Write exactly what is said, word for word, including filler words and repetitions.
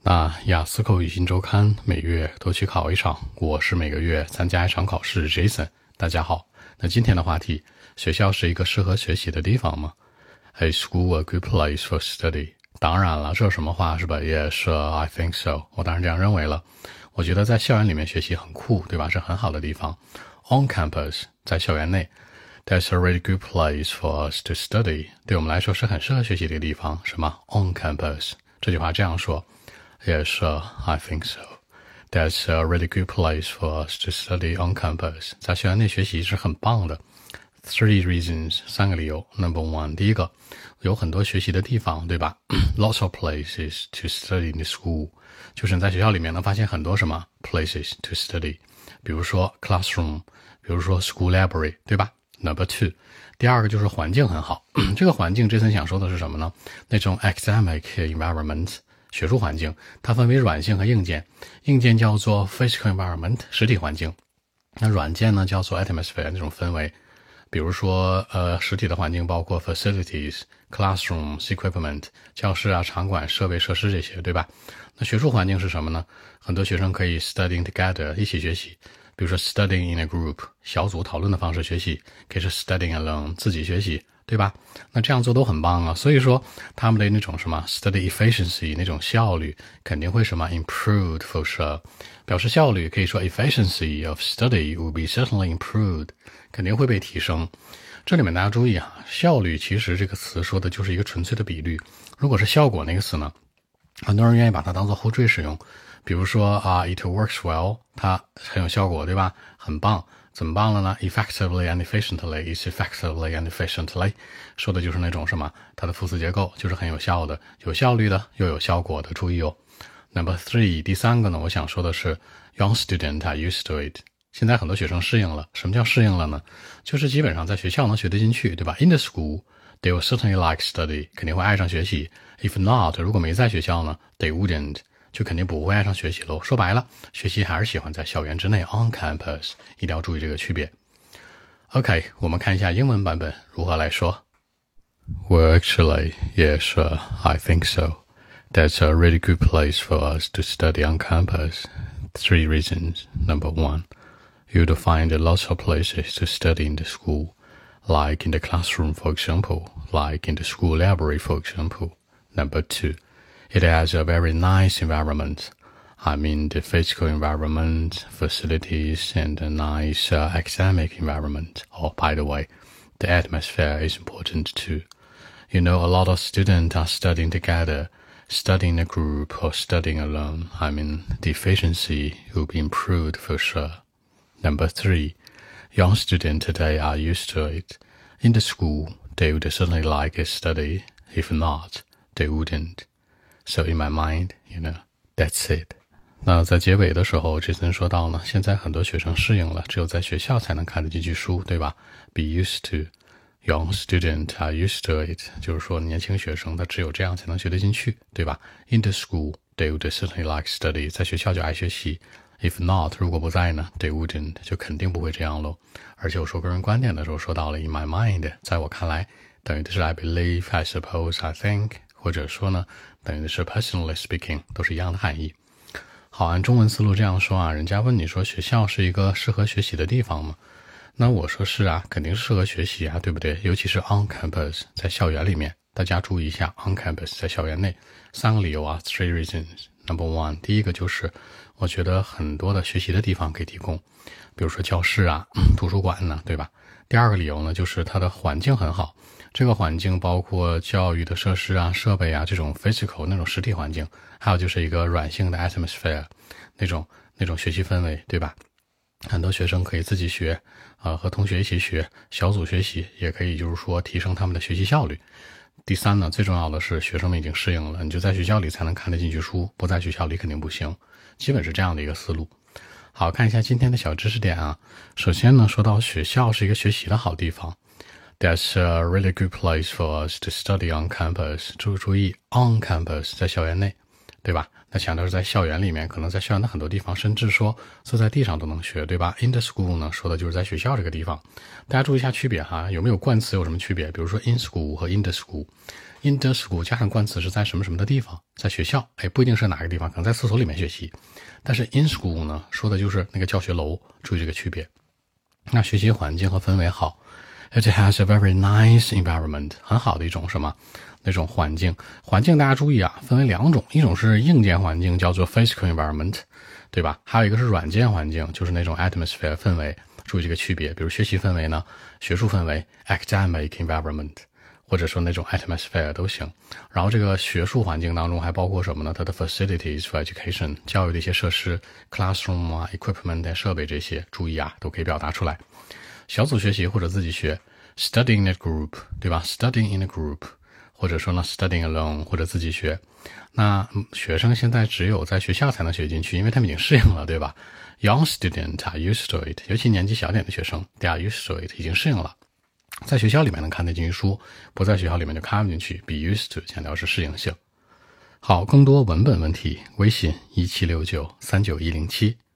那雅思口语新周刊每月都去考一场，我是每个月参加一场考试 Jason。 大家好，那今天的话题，学校是一个适合学习的地方吗？ Is school a good place for study? 当然了，这有什么话是吧？ Yes, I think so. 我当然这样认为了。我觉得在校园里面学习很酷，对吧？是很好的地方。 On campus, 在校园内， That's a really good place for us to study. 对我们来说是很适合学习的一个地方。什么 On campus? 这句话这样说，Yes, uh, I think so. That's a really good place for us to study on campus. 在校园内学习是很棒的。Three reasons, 三个理由。Number one, 第一个，有很多学习的地方，对吧？Lots of places to study in the school. 就是你在学校里面能发现很多什么 places to study. 比如说 classroom, 比如说 school library, 对吧？ Number two, 第二个就是环境很好。这个环境Jason想说的是什么呢？那种 academic environment,学术环境，它分为软性和硬件。硬件叫做 physical environment, 实体环境。那软件呢叫做 atmosphere, 那种氛围。比如说呃，实体的环境包括 facilities, classrooms, equipment, 教室啊、场馆、设备、设施这些，对吧？那学术环境是什么呢？很多学生可以 studying together, 一起学习。比如说 studying in a group, 小组讨论的方式学习，可以是 studying alone, 自己学习，对吧？那这样做都很棒啊。所以说他们的那种什么 study efficiency, 那种效率肯定会什么 improved for sure. 表示效率可以说 efficiency of study will be certainly improved, 肯定会被提升。这里面大家注意啊，效率其实这个词说的就是一个纯粹的比率。如果是效果那个词呢，很多人愿意把它当做后缀使用。比如说啊、uh, it works well, 它很有效果，对吧？很棒。怎么棒了呢？ Effectively and efficiently, is effectively and efficiently, 说的就是那种什么，它的副词结构就是很有效的，有效率的，又有效果的，注意哦。Number three, 第三个呢，我想说的是 young student are used to it. 现在很多学生适应了。什么叫适应了呢？就是基本上在学校能学得进去，对吧？ In the school, they will certainly like study, 肯定会爱上学习。 If not, 如果没在学校呢 they wouldn't,就肯定不会爱上学习咯。说白了，学习还是喜欢在校园之内 on campus, 一定要注意这个区别。 OK, 我们看一下英文版本如何来说。 Well, actually, yes, uh, I think so. That's a really good place for us to study on campus. Three reasons. Number one, you'd find lots of places to study in the school, like in the classroom, for example, like in the school library, for example. Number two, it has a very nice environment. I mean the physical environment, facilities, and a nice uh, academic environment. Oh, by the way, the atmosphere is important too. You know, a lot of students are studying together, studying in a group or studying alone. I mean, the efficiency will be improved for sure. Number three, young students today are used to it. In the school, they would certainly like a study. If not, they wouldn't. So in my mind, you know, that's it. 那在结尾的时候 Jason 说到呢，现在很多学生适应了，只有在学校才能看得进去书，对吧？ Be used to. Young students are used to it. 就是说年轻学生他只有这样才能学得进去，对吧？ In the school, they would certainly like study. 在学校就爱学习。 If not, 如果不在呢 they wouldn't, 就肯定不会这样咯。而且我说个人观点的时候说到了 in my mind, 在我看来等于的是 I believe, I suppose, I think, 或者说呢等于的是 personally speaking, 都是一样的含义。好，按中文思路这样说啊，人家问你说学校是一个适合学习的地方吗？那我说是啊，肯定是适合学习啊，对不对？尤其是 on campus, 在校园里面。大家注意一下 on campus, 在校园内。三个理由啊 three reasons. Number one, 第一个就是我觉得很多的学习的地方可以提供，比如说教室啊、图书馆呢，对吧？第二个理由呢，就是它的环境很好。这个环境包括教育的设施啊、设备啊，这种 physical 那种实体环境，还有就是一个软性的 atmosphere, 那种那种学习氛围，对吧？很多学生可以自己学，呃，和同学一起学，小组学习，也可以就是说提升他们的学习效率。第三呢，最重要的是学生们已经适应了，你就在学校里才能看得进去书，不在学校里肯定不行，基本是这样的一个思路。好，看一下今天的小知识点啊。首先呢，说到学校是一个学习的好地方。That's a really good place for us to study on campus. 注注意 on campus, 在校园内，对吧？那强调是在校园里面，可能在校园的很多地方，甚至说坐在地上都能学，对吧？ In the school 呢，说的就是在学校这个地方。大家注意一下区别哈，有没有冠词有什么区别？比如说 in school 和 in the school. in the school 加上冠词是在什么什么的地方，在学校，哎，不一定是哪个地方，可能在厕所里面学习。但是 in school 呢，说的就是那个教学楼，注意这个区别。那学习环境和氛围好 ，it has a very nice environment， 很好的一种什么？那种环境。环境大家注意啊，分为两种，一种是硬件环境，叫做 physical environment， 对吧？还有一个是软件环境，就是那种 atmosphere 氛围。注意这个区别，比如学习氛围呢，学术氛围 academic environment， 或者说那种 atmosphere 都行。然后这个学术环境当中还包括什么呢？它的 facilities for education， 教育的一些设施 classroom 啊 equipment 设备这些，注意啊，都可以表达出来。小组学习或者自己学 studying in a group， 对吧？ studying in a group， 或者说呢 studying alone， 或者自己学。那学生现在只有在学校才能学进去，因为他们已经适应了，对吧？ Young students are used to it， 尤其年纪小点的学生 they are used to it， 已经适应了。在学校里面能看得进去书，不在学校里面就看不进去， be used to 强调是适应性。好，更多文本问题，微信一七六九三九一零七。